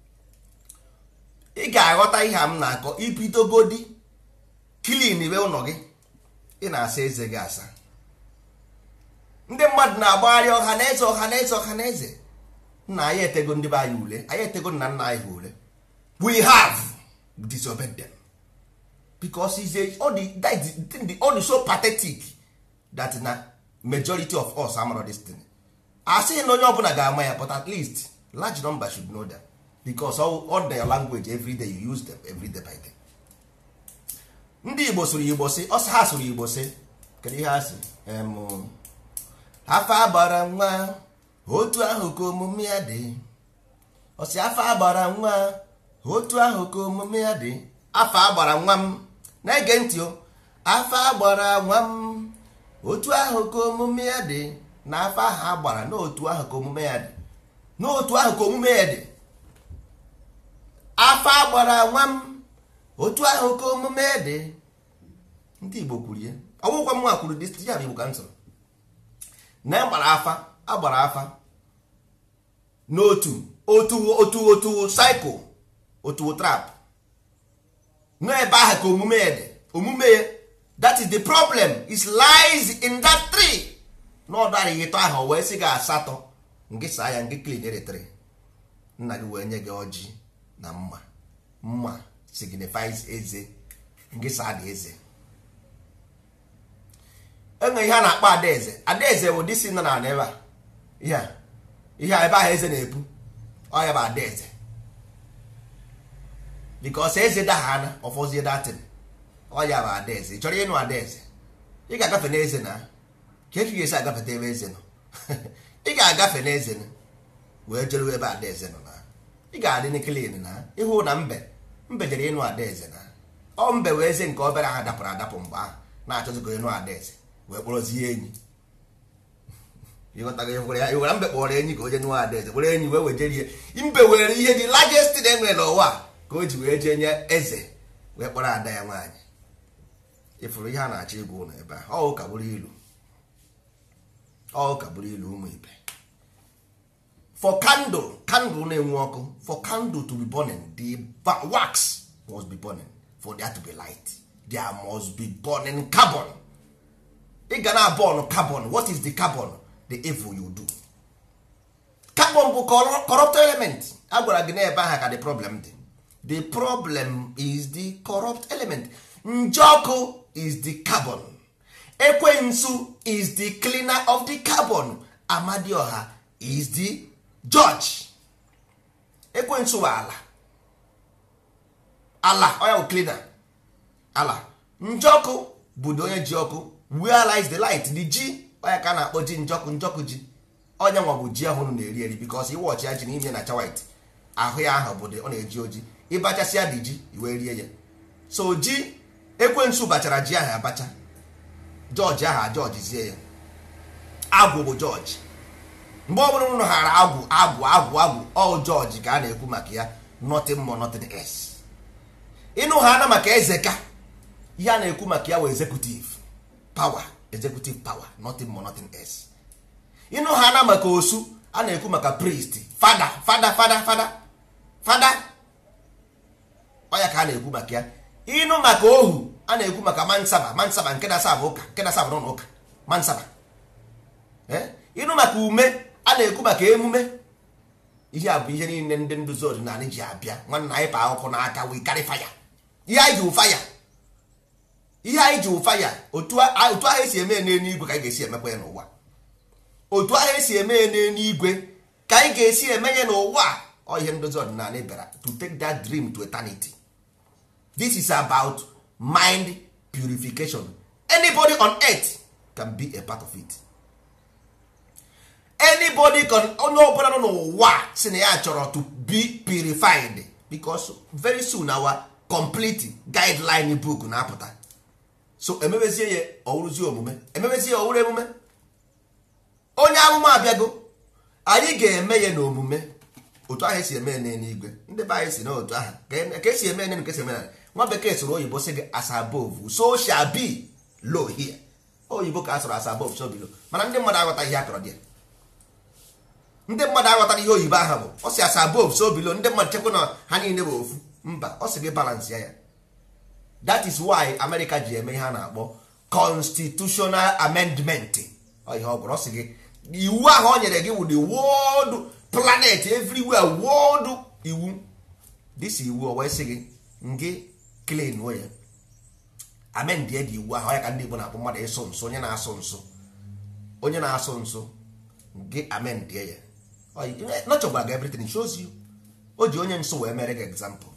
Ị ga-aghọta ihe m na-akọ ibidogodi clean iwe ụlọ gị ị na-asa eze gị asa. Ndị mmadụ na-agbagharị ọha na eze ọha na eze ọha na eze. Nna anyị etego ndị be anyị ule, anyị etego nna nna anyị ule. We have disobeyed them because it's a, all the, that is the, all the so pathetic that na majority of us amara this thing. I say no onye ọbụla ga-ama ya, but at least large number should know them because all, all their language every day you use them every day by day. Ndị Igbo sụrụ Igbo sị ọsọ ha sụrụ Igbo sị kedu ihe ha sị em afọ agbara nwa otu ahụ ka omume ya dị. Ọsị afọ agbara nwa otu ahụ ka omume ya dị. Afọ agbara nwa m na-ege ntị o. Afọ agbara nwa m otu ahụ ka omume ya dị. Na afọ ahụ agbara n'otu ahụ ka omume ya dị. N'otu ahụ ka omume ya dị. Afọ agbara nwa m otu ahụ ka omume ya dị. Ndị Igbo kwuru ya. Ọgwụkwa m nwa kwuru dị ya bụ Igbo ka m sọrọ. Na agbara afa agbara afa n'otu otu otu otu cycle otu trap n'ebe ahụ ka omume ya dị. Omume ya, that is the problem, is lies in that tree. N'ọdara ịtọ ahụ wee sị gị asatọ nke saa ya nke clean eretere. Nna gị wee nye gị ọjị na mma. Mma signifies eze nke saa dị eze. Enwe ihe a na-akpọ adaeze. Adaeze bụ disi nọ na ebe a. Ihe ihe ebe ahụ eze na-epu ọ ya bụ adaeze. Because eze dahana ọfọzie datin ọ ya bụ adaeze. Ị chọrọ ịnụ adaeze, ị ga-agafe n'eze na ka efi ga-esi agafeta ebe eze nọ. Ị ga-agafe n'eze na wee jeruo ebe adaeze nọ na ị ga-adị n'ikilin na ịhụ na mbe mbe jere ịnụ adaeze na ọ mbe wee eze nke obere ahụ dapụrụ adapụ mgbe ahụ na-achọzi ka onye nụ adaeze wee kpọrọzie enyi iwere mbe kpọrọ enyi ka onye nụ adaeze were enyi wee wejerie mbe were ihe dị largest thing enwere n'ụwa ka o ji wee jee nye eze wee kpọrọ ada ya nwaanyị. Ịfụrụ ihe a na-achọ ịgwa ụlọ ebe a ọ ka bụrụ ilu ọ ka bụrụ ilu ụmụ ibe. For candle candle na-enwe ọkụ, for candle to be burning, the wax must be burning. For there to be light, there must be burning carbon. Ị ga na burn carbon. What is the carbon? The evil you do. Carbon bụ corrupt element. A gwara gị na ebe ahụ ka the problem dị. The problem is the corrupt element. Njọkụ is the carbon. Ekwensu is the cleaner of the carbon. Amadioha is the judge. Ekwensu bụ ala. Ala oya bụ cleaner. Ala. Njọkụ bụ onye ji ọkụ. Where lies the light? The ji oya ka na-akpọ ji njọkụ njọkụ ji. Onye nwa bụ ji ahụ na-eri eri because iwọchi ya ji n'ime na-acha white. Ahụ ya ahụ bụ ọ na-eji oji. Ịbachasịa dị ji iwe rie ya. So ji Ekwensu bachara ji ahụ abacha. Jọji ahụ ajọji zie ya. Agwụ bụ jọji. Mgbe ọ bụla ụnụ ghara agwụ agwụ agwụ agwụ ọ jọji ka a na-ekwu maka ya, nothing more nothing else. Ịnụ ha na maka eze ka ihe a na-ekwu maka ya wee executive power, executive power, nothing more nothing else. Ịnụ ha na maka osu a na-ekwu maka priest, father father father father father ọ ya ka a na-ekwu maka ya. Ịnụ maka ohu a na-ekwu maka mansaba mansaba nke na-asa bụ ụka nke na-asa bụ n'ụka mansaba. Eh? Ịnụ maka ume a na-ekwu maka emume. Ihe a bụ ihe niile ndị nduzi ọdịnala ji abịa. Nwanna anyị pa akwụkwọ n'aka we carry fire. Ihe anyị ji fire. Ihe anyị ji fire. Otu ahụ esi eme n'eluigwe ka anyị ga-esi emekwa ya n'ụwa. Otu ahụ esi eme n'eluigwe ka anyị ga-esi eme ya n'ụwa. Ọ ihe nduzi ọdịnala bịara to take that dream to eternity. This is about mind purification. Anybody on earth can be a part of it. Anybody can onye ọbụla nọ n'ụwa si na ya chọrọ to be purified because very soon our complete guideline book na-apụta. So emebezie ya ọwụrụzie omume, emebezie ya ọwụrụ emume. Onye amụma abịago, anyị ga-eme ya n'omume. Otu ahụ esi eme n'eluigwe. Ndị be anyị si na otu ahụ ka esi eme n'elu ka esi eme na nwa bekee soro oyibo sị gị as above so shall be low here. Oyibo ka a sọrọ as above so below. Mana ndị mmadụ aghọtaghị ihe akọrọ dị. Ndị mmadụ aghọtara ihe oyibo ahụ bụ ọ sị as above so below. Ndị mmadụ chekwa na ha niile bụ ofu. Mba, ọ sị gị balance ya ya. That is why America ji eme ihe a na-akpọ constitutional amendment. Ọ ihe ọ gwara ọ sị gị iwu ahụ o nyere gị wụ the world planet everywhere world iwu. This iwu o wee sị gị ngị clean way amend ya dị iwu ahụ ya ka ndị Igbo na-akpọ mmadụ ịsụ nsọ. Onye na-asụ nsọ onye na-asụ nsọ ngị amend ya ya nọchọgwa ga everything shows you. O ji onye nsọ wee mere gị example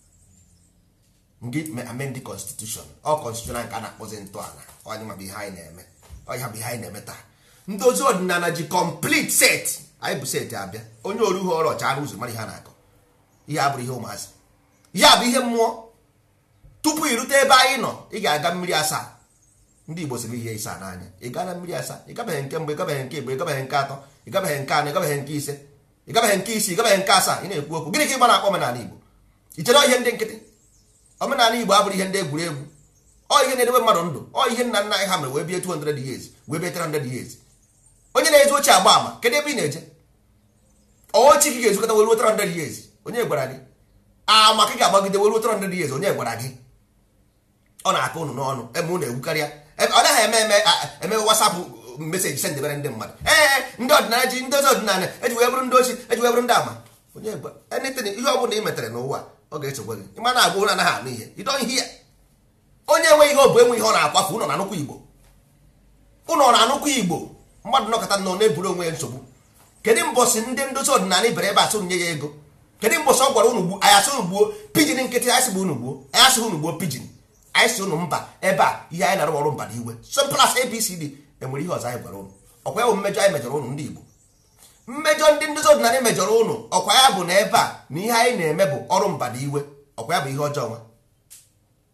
ngị amend the constitution. Ọ constitution nke a na-akpọzi ntọala. Onye ma bụ ihe anyị na-eme ọya bụ ihe anyị na-eme taa. Ndozi ọdịnala ji complete set. Anyị bụ set abịa onye oru ihe ọrụ ọcha ụzọ mara ihe a na-akọ. Ihe abụrụ ihe ụmụazị. Ihe a bụ ihe mmụọ. Tupu irute ebe anyị nọ ị ga-aga mmiri asaa. Ndị Igbo siri ihe isaa n'anya. Ị gaa na mmiri asaa. Ị gabeghị nke mbụ, ị gabeghị nke igbo, ị gabeghị nke atọ, ị gabeghị nke anọ, ị gabeghị nke ise, ị gabeghị nke isii, ị gabeghị nke asaa. Ị na-ekwu okwu gịnị ka ịgba na-akpọ omenala Igbo? I chere ihe ndị nkịtị? Omenala Igbo abụrụ ihe ndị egwuregwu. Ọ ihe na-edobe mmadụ ndụ. Ọ ihe nna nna anyị ha mere wee bie two hundred years wee bie three hundred years. Onye na-ezu ochie agba ama kedu ebe ị na-eje? Ochi gị ga-ezukọta wee ruo three hundred years. Onye gwara gị? Ah, maka ị ga-agbagide wee ruo three hundred years. Onye gwara gị? Ọ na-akọ ụnụ n'ọnụ eme ụnụ egwukarịa. Ọ naghị eme eme eme WhatsApp meseji sendebere ndị mmadụ. Ee ndị ọdịnala ji ndị ọzọ ọdịnala eji wee bụrụ ndị ochi eji wee bụrụ ndị ama. Onye gwa anything ihe ọ bụla ị metere n'ụwa ọ ga-esogwa gị. Ị ma na-agwa ụnụ anaghị anụ ihe. You don't hear. Onye enwe ihe ọ bụ enwe ihe ọ na-akwafu ụnọ na-anụkwa Igbo. Ụnọ na-anụkwa Igbo. Mmadụ nọkọta nọ na-eburu onwe ya nsogbu. Kedu mbọsị ndị ndozi ọdịnala ibere ebe asụ nye ya ego? Kedu mbọsị ọ gwara ụnụ gbuo anyị asụ ụnụ gbuo pidgin nkịtị anyị sị bụ ụnụ gbuo anyị asụ ụnụ gbuo pidgin anyị sị ụnụ mba ebe a ihe anyị na-arụ ọrụ mba na iwe simple as A B C D. Enwere ihe ọzọ anyị gwara ụnụ ọkwa ya bụ mmejọ anyị mejọrọ ụnụ ndị Igbo. Mmejọ ndị ndozi ọdịnala mejọrọ ụnụ ọkwa ya bụ na ebe a na ihe anyị na-eme bụ ọrụ mba na iwe ọkwa ya bụ ihe ọjọọ nwa.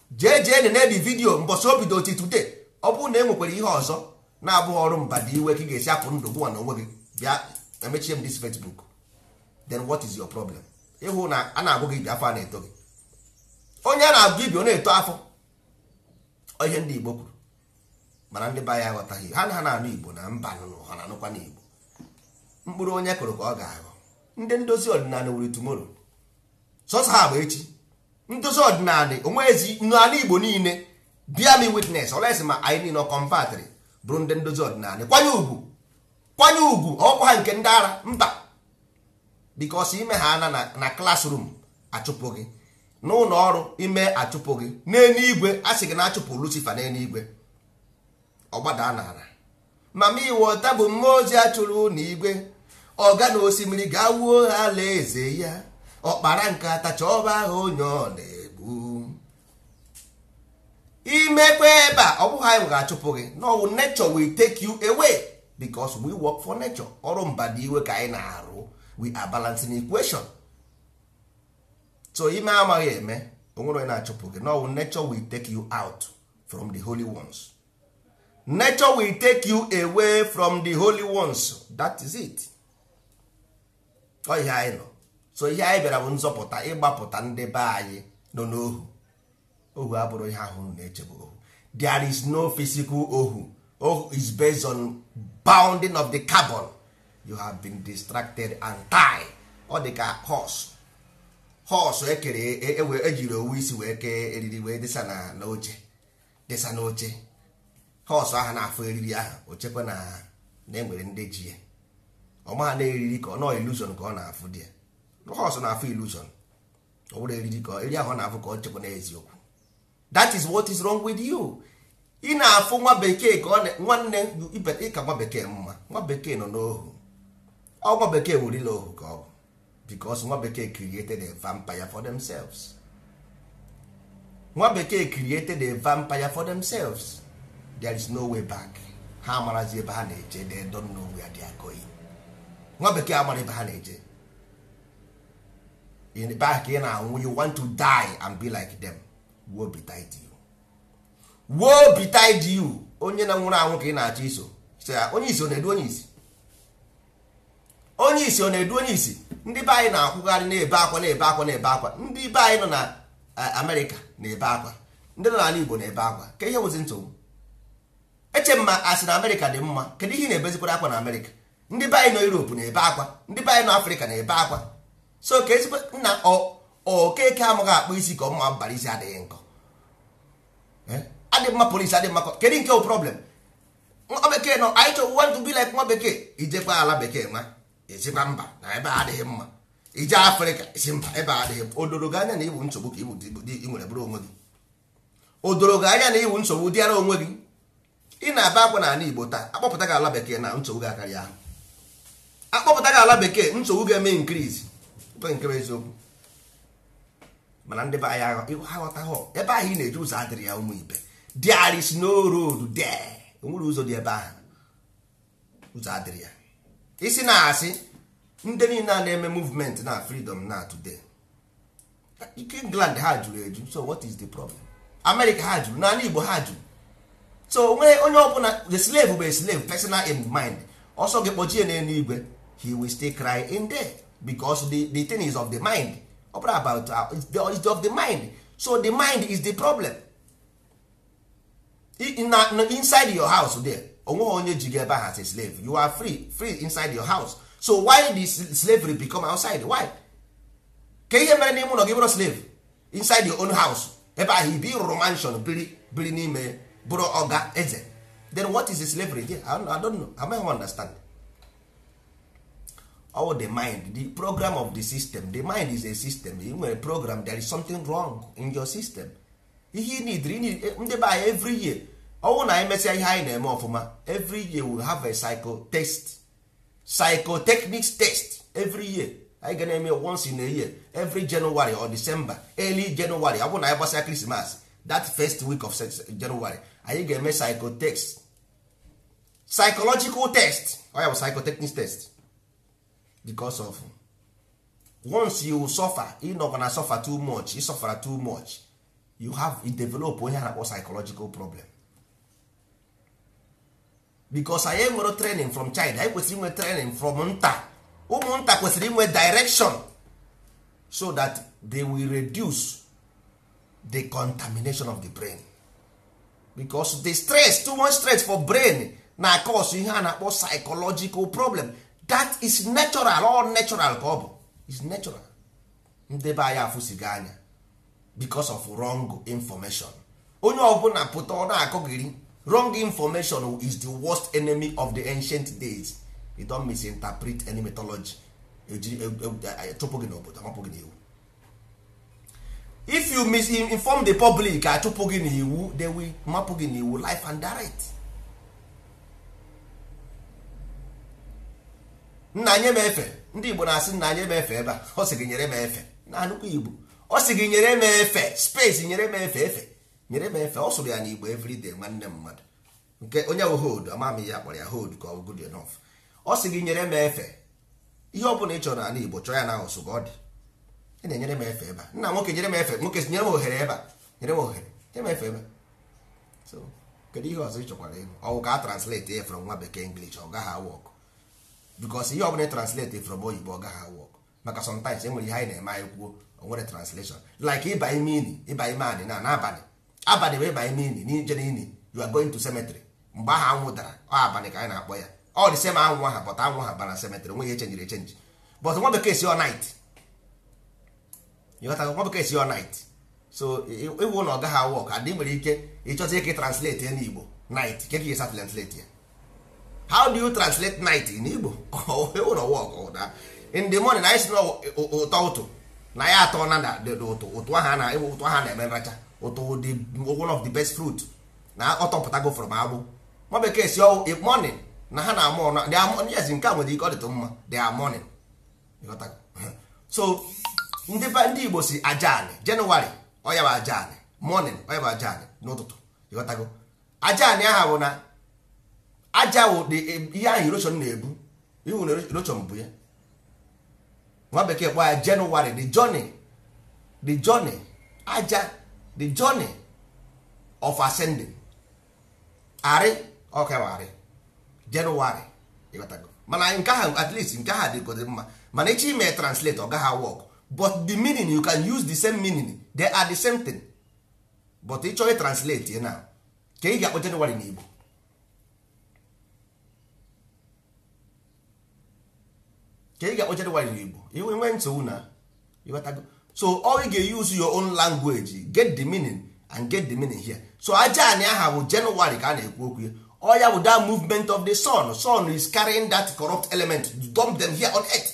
jee jee nene di vidio mbọsị o bido ti today. Ọ bụrụ na e nwekwara ihe ọzọ na-abụghị ọrụ Mbadiwe ka ị ga-esi apụ ndụ gụwa na onwe gị bịa emechie m dis Facebook, then what is your problem? Ịhụ na a na-agụ gị ibi afọ a na-eto gị, onye a na-agụ ibi ọ na-eto afọ. Ihe ndị Igbo kwuru mana ndị be anyị aghọtaghị. Ha na ha na-anụ Igbo na mba nụnụ ha na-anụkwa n'Igbo. Mkpụrụ onye kụrụ ka ọ ga-aghọ. Ndị ndozi ọdịnala were tomorrow sọsọ ha bụ echi. Ndozi ọdịnala onwezi n'ala Igbo niile bịa mi witness olesi ma anyị niile ọkọmfatịrị bụrụ ndị ndozi ọdịnala. Kwanye ugwu kwanye ugwu ọkwa ha nke ndị ara mba, because ime ha ana na, na classroom achụpụ gị, n'ụlọ ọrụ ime achụpụ gị, n'eluigwe a sị gị na achụpụ Lucifer n'eluigwe ọgbada n'ala. Mama iwọta bụ mmụọ ozi achụrụ n'igwe, ọga na osimiri ga-awuo ha alaeze ya, ọkpara nkata chọba ha onye ọ na-egbu. Imekwe ebe a ọ bụghị anyị ga-achụpụ gị, no, nature will take you away because we work for nature. Ọrụ Mbadiwe ka anyị na-arụ, we are balancing equation. So ime amaghị eme onwere onye na-achụpụ gị, no, nature will take you out from the holy ones. Nature will take you away from the holy ones. That is it. Ọ ihe anyị nọ. So ihe anyị bịara bụ nzọpụta, ịgbapụta ndị be anyị nọ n'ohu. Ohu abụrụ ihe ahụ na-echebe ohu. There is no physical ohu. Ohu is based on bounding of the carbon. You have been distracted and tied. Ọ dị ka horse. Horse ekere ejiri owu isi wee kee eriri wee desa na n'oche. Desa n'oche. Horse ahụ na-afụ eriri ahụ, ochekwa na na-enwere ndị ji ya. Ọ ma na-eriri ka ọ nọ illusion ka ọ na-afụ dị. Horse na-afụ illusion. Ọ bụrụ eriri ka eriri ahụ na-afụ ka ọ chekwa n'eziokwu. That is what is wrong with you. Ị na-afụ nwa bekee ka ọ nwanne ibe ka nwa bekee mma. Nwa bekee nọ n'ohu. Ọ nwa bekee wurila ohu ka ọ bụ. Because nwa bekee created a vampire for themselves. Nwa bekee created a vampire for themselves. There is no way back. Ha marazi ebe ha na-eje, they don't know where they are going. Nwa bekee amara ebe ha na-eje. In the back you now, you want to die and be like them. Woe betide you. Woe betide you. Onye na nwụrụ anwụ ka ị na-achọ iso. Onye isi ọ na-edu onye isi. Onye isi ọ na-edu onye isi. Ndị be anyị na-akwụgharị na-ebe akwa na-ebe akwa na-ebe akwa. Ndị be anyị nọ na Amerịka na-ebe akwa. Ndị nọ n'ala Igbo na-ebe akwa. Ka ihe wụzi nsogbu. Eche mma asị na Amerịka dị mma. Kedu ihe na-ebezikwara akwa na Amerịka? Ndị be anyị nọ Europe na-ebe akwa. Ndị be anyị nọ Afrịka na-ebe akwa. So ka ezigbo nna okeke amaghị akpụ isi ka ọmụma mbara isi adịghị nkọ. Adị mma polisi adị mma. Kedu nke o problem? Nwa bekee nọ anyị chọ want to be like nwa bekee. Ijekwa ala bekee ma ezigbo mba na ebe adịghị mma. Ije Afrịka isi mba ebe adịghị mma. Odoro gị anya na iwu nsogbu ka iwu ị nwere bụrụ onwe gị. Odoro gị anya na iwu nsogbu dịara onwe gị. Ị na-aba akwa n'ala Igbo taa, akpọpụta gị ala bekee na nsogbu ga-akarị ahụ. Akpọpụta gị ala bekee nsogbu ga-eme increase. Nke eziokwu. Mana ndị be anyị aghọtaghị ebe ahụ ị na-eji ụzọ adịrị ya ụmụ ibe. There is no road there. Enwere ụzọ dị ebe ahụ. Ụzọ adịrị ya. Isi na-asị ndị niile a na-eme movement na freedom na today. England ha jụrụ eju. So what is the problem? America ha jụrụ, n'ala Igbo ha jụrụ. So onye ọbụla the slave bụ a slave, personal in mind. Also gị kpọchie n'elu igwe, he will still cry in there. Because the, the thing is of the mind. About uh, it's, the, it's of the mind. So the mind is the problem. In, in, inside your house there, onye jigeba as a slave. You are free, free inside your house. So why this slavery become outside? Why? Can you imagine him give a slave inside your own house? Eba he be romantion, biri biri nime, bro oga eze. Then what is the slavery there? I don't, I don't know. I might understand. Oh, the mind, the program of the system. The mind is a system. You a program, there is something wrong in your system. You need, you need every year. Oh, na every year we have a psycho test, psychotechnics test every year. I can name it once in a year, every January or December, early January. I want to have Christmas. That first week of January, I get a psycho test, psychological test. I have a psychotechnics test. Because of once you suffer, you're not gonna suffer too much. You suffer too much. you have you develop onye a na-akpọ psychological problem. Because anyị nwere training from child, anyị kwesịrị inwe training from nta. Ụmụnta kwesịrị inwe direction so that they will reduce the contamination of the brain. Because the stress, too much stress for brain na cause ihe a na-akpọ psychological problem. That is natural, all natural ka ọ bụ. It's natural. Ndị be anyị afụsiga anya because of wrong information. Onye ọbụla pụta ọ na-akọgiri wrong information is the worst enemy of the ancient days. You don't misinterpret any mythology. Chụpụ gị n'obodo, amapụ gị n'iwu. If you misinform the public, achụpụ gị n'iwu, they will mapụ gị n'iwu life and direct. Nna nye m efe, ndị Igbo na-asị nna nye m efe ebe a, ọ sị gị nyere m efe. Na nnukwu Igbo, ọ sị gị nyere m efe, space nyere m efe efe. Nyere m efe, ọ sụrụ ya n'Igbo everyday nwanne m mmadụ. Nke onye wụ hold, ama m ya kpọrọ ya hold ka ọ good enough. Ọ sị gị nyere m efe. Ihe ọ bụla ị chọrọ n'ala Igbo chọọ ya na ọsụ ka ọ dị. Ị na-enyere m efe ebe a. Nna nwoke nyere m efe, nwoke nyere m ohere ebe a. Nyere m ohere. Nyere m efe ebe a. So, kedu ihe ọzọ ị chọkwara ịhụ? Ọ ka translate ya from nwa bekee English, ọ gaghị work. Because ihe ọ bụla translate from Oyibo ọ gaghị work. Maka sometimes enwere ihe anyị na-eme anyị kwuo, o nwere translation. Like ịba ime ini, ịba ime anị na n'abalị. Abalị bụ ịba ime ini, n'ije n'ini, you are going to cemetery. Mgbe ahụ anwụ dara, ọ abalị ka anyị na-akpọ ya. Ọ dị same anwụ aha, but anwụ ha bara cemetery, onwe ihe chenjiri echenji. But nwa bekee si all night. You got nwa bekee si all night. So ịwụ na ọ gaghị work, adị nwere ike ịchọta ike translate ya n'Igbo night, ke ka ị translate ya. How do you translate night in Igbo? Ịwụ na work that. In the morning, I see no ụtọ ụtụ. Na ya atọ na na ụtụ ụtụ aha na ụtụ aha na-eme nracha. Ụtụ the one of the best fruit. Na ọtọpụtago from agbụ. Nwa bekee si all morning na ha na-amụ na they are yes nke a nwere ike ọ dịtụ mma. They are morning. So ndị ndị Igbo si ajani January ọ ya bụ ajani morning ọ ya bụ ajani n'ụtụtụ. Ịghọtago? Ajani aha bụ na aja wụ ihe ahụ erosion na-ebu. Iwu na erosion bụ ya. Nwa bekee kpọọ ya January, the journey the journey aja the journey of ascending. Arị ọka arị January. Ịghọtago? Mana nke ahụ at least nke ahụ dịgodị mma. Mana echi ime translate ọ gaghị work. But the meaning you can use the same meaning. They are the same thing. But ị chọghị translate ya na ka ị ga-akpọ January n'Igbo. Ka ị ga-akpọ January n'Igbo. Iwe nwe nsogbu na ịghọtago. So all you can use your own language, get the meaning and get the meaning here. So ajani aha bụ January ka a na-ekwu okwu ya. All ya bụ that movement of the sun. Sun is carrying that corrupt element to dump them here on earth.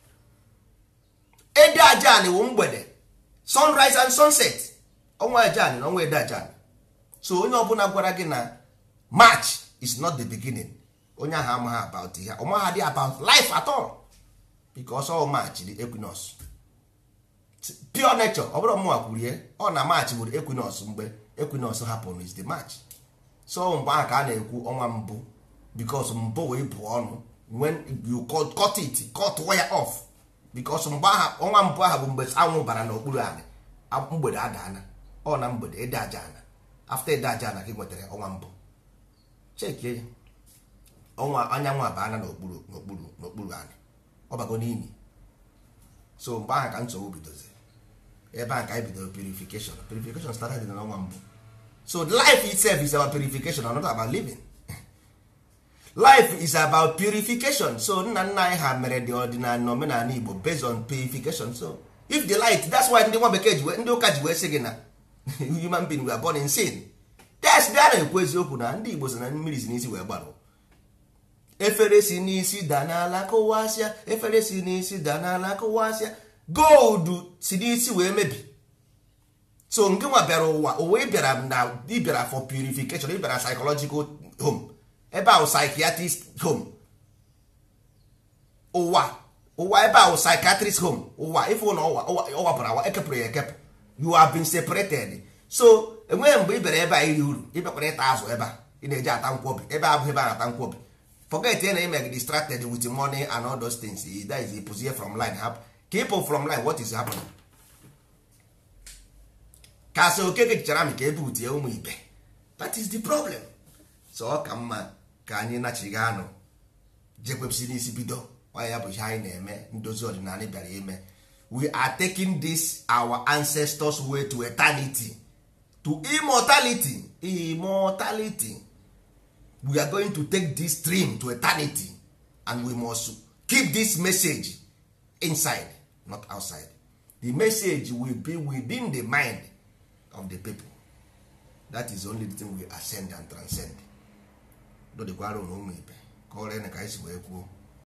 Ede ajani wụ mgbede, sunrise and sunset. Ọnwa ajani na ọnwa ede ajani. So onye ọbụla gwara gị na March is not the beginning, onye ahụ amaghị about ihe, ọmaghị dị about life at all. Because all March the equinox, pure nature. Ọ bụrụ mụnwa kwurie ọ na March bụ equinox, mgbe equinox happen is the March. So mgbe ahụ ka a na-ekwu ọnwa mbụ, because mbụ wee bụ ọnụ, when you cut, cut it cut wire off. Because mgbe ahụ ọnwa mbụ ahụ bụ mgbe anwụ bara n'okpuru anyị, mgbede adana ọ na mgbede ede ajana. After ede ajana ka ị nwetara ọnwa mbụ, chekie ya ọnwa anyanwụ abana n'okpuru n'okpuru n'okpuru anyị, ọ bago n'imi. So mgbe ahụ ka nsogbu bidozi, ebe ahụ ka anyị bidoro purification. Purification started na ọnwa mbụ. So life itself is about purification, not about living. Life is about purification. So nna nna anyị ha mere the ordinary omenala Igbo based on purification. So if the light, that's why ndị nwa bekee ji ndị ụka ji wee sị gị na human being were born in sin. That's the na-ekwu eziokwu na ndị Igbo si na mmiri si n'isi wee gbarụ. Efere si n'isi da n'ala kụwasịa, efere si n'isi da n'ala kụwasịa. Gold si n'isi wee mebi. So nke nwa bịara ụwa, ụwa ị bịara na ị bịara for purification, ị bịara psychological home. Ebe ahụ psychiatrist home. Ụwa ụwa ebe ahụ psychiatrist home. Ụwa ife na ụwa ọ wapụrụ awa ekepụrụ ya ekepụ. You have been separated. So enweghị mgbe ị bịara ebe a iri uru, ị bịakwara ịta azụ ebe a, ị na-eji ata nkwobi. Ebe ahụ ebe a na-ata nkwobi. Forget na ime distracted with money and all those things. That is a position from line. Keep from line, what is happening? kasị okeke chichara m ka ebe utie ụmụ ibe. That is the problem. So ọ ka mma ka anyị nachiga anụ jekwepụsi n'isi bido ọ ya bụ ihe anyị na-eme ndozi ọdịnala bịara ime. We are taking this our ancestors way to eternity, to immortality. Immortality. We are going to take this stream to eternity, and we must keep this message inside, not outside. The message will be within the mind of the people. That is only the thing we ascend and transcend. Do the ụmụ ibe ka ọrịa na ka anyị si wee kwuo